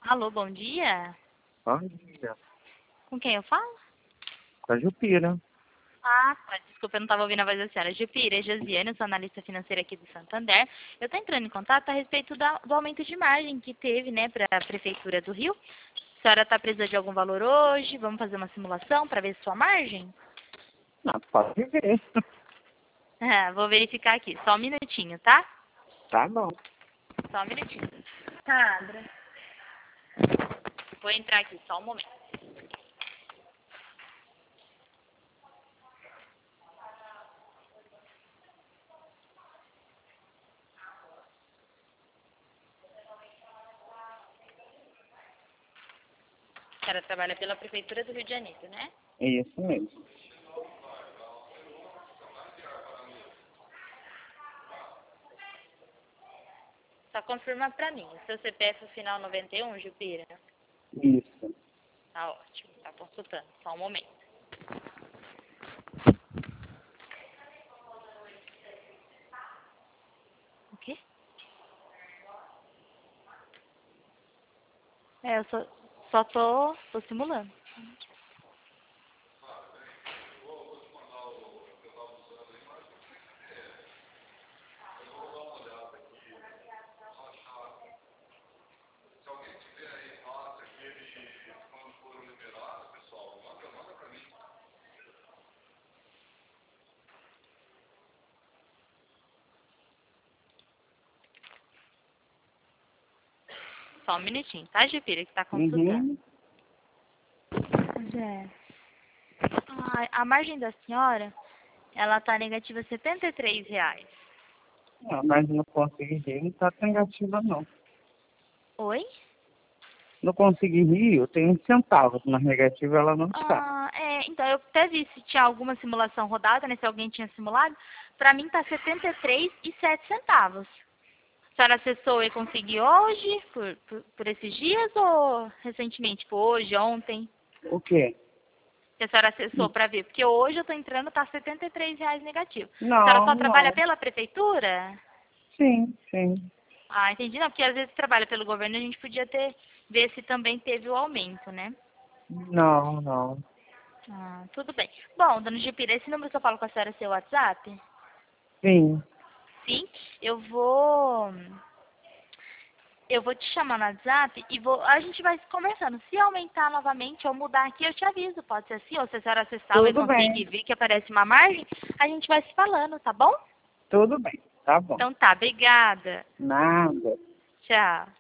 Alô, bom dia. Bom dia. Com quem eu falo? Com a Jupira. Ah, tá. Desculpa, eu não estava ouvindo a voz da senhora. Jupira, é Josiane, eu sou analista financeira aqui do Santander. Eu estou entrando em contato a respeito do aumento de margem que teve, né, para a Prefeitura do Rio. A senhora está precisando de algum valor hoje? Vamos fazer uma simulação para ver sua margem? Não, pode ver. Ah, vou verificar aqui. Só um minutinho, tá? Tá bom. Só um minutinho. Sandra. Vou entrar aqui, só um momento. A senhora trabalha pela Prefeitura do Rio de Janeiro, né? É isso mesmo. Só confirma pra mim. O seu CPF final 91, Jupira? Isso. Tá ótimo. Tá consultando. Só um momento. O quê? Eu só tô simulando. Só um minutinho, tá, Jupira, que tá consultando. Uhum. É. A margem da senhora, ela tá negativa R$ 73. Ah, mas não consegui rir, não tá negativa não. Oi? Não consegui rir, eu tenho centavos, mas negativa ela não está. Então, eu até vi se tinha alguma simulação rodada, né, se alguém tinha simulado. Pra mim tá 73,07 centavos. A senhora acessou e conseguiu hoje, por esses dias, ou recentemente, tipo hoje, ontem? O quê? Que a senhora acessou para ver? Porque hoje eu tô entrando, tá R$ 73 negativo. A senhora Não, só trabalha não. pela prefeitura? Sim, sim. Ah, entendi. Não, porque às vezes trabalha pelo governo, a gente podia ver se também teve o aumento, né? Não, não. Ah, tudo bem. Bom, dona Jupira, esse número que eu falo com a senhora é seu WhatsApp? Sim. Sim, eu vou te chamar no WhatsApp e a gente vai conversando. Se aumentar novamente ou mudar aqui, eu te aviso. Pode ser assim, ou se a senhora acessar e Tudo conseguir bem. ver que aparece uma margem, a gente vai se falando, tá bom? Tudo bem. Tá bom. Então tá, obrigada. Nada. Tchau.